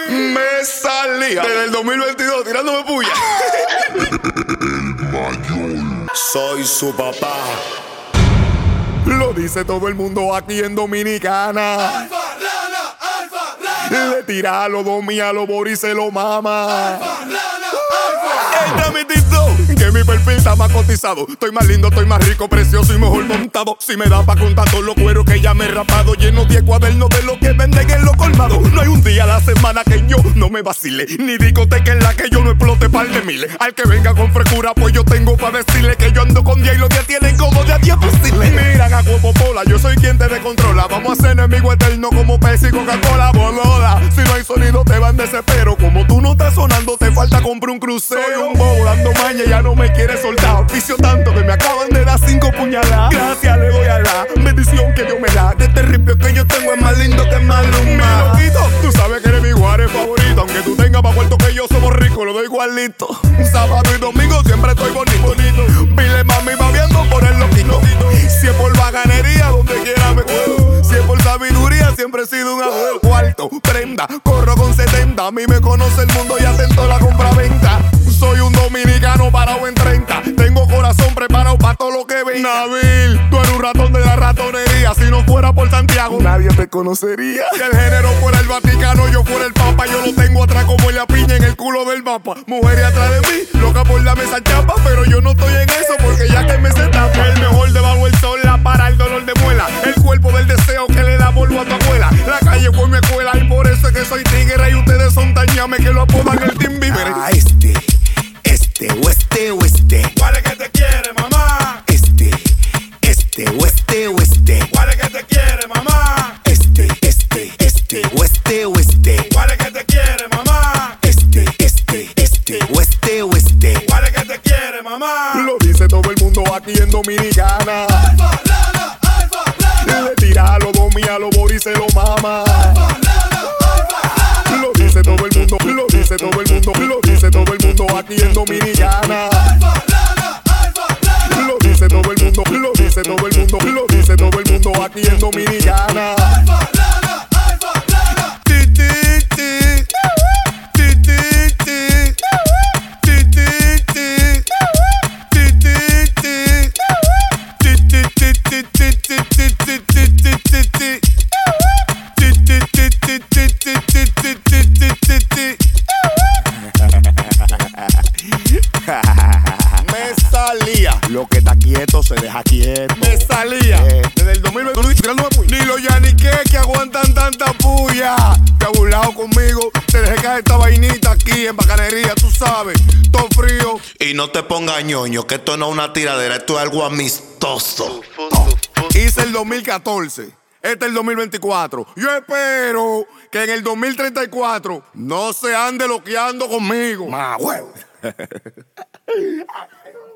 Me salía desde el 2022 tirándome puya. Soy su papá. Lo dice todo el mundo aquí en Dominicana. Alfa Rana, Alfa Rana. Le tira a lo domi, a lo Boris se lo mama. Alfa Rana, Alfa. Entra mi TikTok, que mi perfil está más cotizado. Estoy más lindo, estoy más rico, precioso y mejor montado. Si me da pa' contar todos los cueros que ya me he rapado, lleno de cuadernos de lo que venden en los colmados. No hay un día a la semana que yo no me vacile, ni discoteca en la que yo no explote par de miles. Al que venga con frescura, pues yo tengo pa' decirle que yo ando con 10 y los 10 tienen como de a 10 posibles. Miran a Popola, yo soy quien te descontrola. Vamos a ser enemigo eterno como Pepsi y Coca-Cola. Bolola, si no hay sonido te van desespero. Como tú no estás sonando, te falta comprar un crucero. Soy un bobo dando maña, ya no me quiere soltar. Oficio tanto que me acaban de dar 5 puñaladas. Gracias le doy a la bendición que Dios me da. De este ripio que yo tengo es más lindo que Maluma. Mi loquito, tú sabes que eres mi guare favorito. Aunque tú tengas más puerto que yo, somos ricos, lo doy igualito. Sábado y domingo siempre estoy bonito. Pile mami va viendo por el loquito. Si es por baganería, donde quiera me cuelo. Si es por sabiduría, siempre he sido un abuelo. Cuarto, prenda, corro con 70. A mí me conoce el mundo y atento a la compra-venta. Soy un dominicano parado en 30. Tengo corazón preparado para todo lo que venga. Nabil, tú eres un ratón de la ratonería. Si no fuera por Santiago, nadie te conocería. Si el género fuera el Vaticano, yo fuera el Papa. Yo lo tengo atrás como la piña en el culo del mapa. Mujeres atrás de mí, loca por la mesa chapa. Pero yo no estoy en eso porque ya que me se tapa. El mejor debajo del sol, la para el dolor de muela. El cuerpo del deseo que le da polvo a tu abuela. La calle fue mi escuela y por eso es que soy tigre. Y ustedes son tañame que lo apodan el Team Viver. Oeste. ¿Cuál es que te quiere, mamá? Oeste. ¿Cuál es que te quiere, mamá? Oeste. ¿Cuál es que te quiere, mamá? Oeste. ¿Cuál es que te quiere, mamá? Lo dice todo el mundo aquí en Dominicana. Alfa Rana, Alfa Rana. Le tira a lo domi, a lo Boris se lo mama. Alfa Rana, Alfa Rana. Lo dice todo el mundo, lo dice todo el mundo, lo dice todo el mundo aquí en Dominicana. Alfa Rana, Alfa Rana. Lo dice todo el mundo, lo dice todo el mundo, lo dice todo el mundo aquí en Dominicana. Alfa Rana, Alfa Rana. Ti, ti, ti. Ti, ti, ti. Ti, ti, ti. Ti, ti, ti. Ti, ti, ti, ti, ti, ti, ti, ti, ti, ti, ti. Me salía. Lo que está quieto se deja quieto. Me salía. Desde el 2020. Ni los yaniqué que aguantan tanta puya. Te has burlado conmigo. Te dejé caer esta vainita aquí en bacanería, tú sabes. Todo frío. Y no te pongas ñoño, que esto no es una tiradera, esto es algo amistoso. Hice el 2014. Este es el 2024. Yo espero que en el 2034 no se ande loqueando conmigo. Más huevo.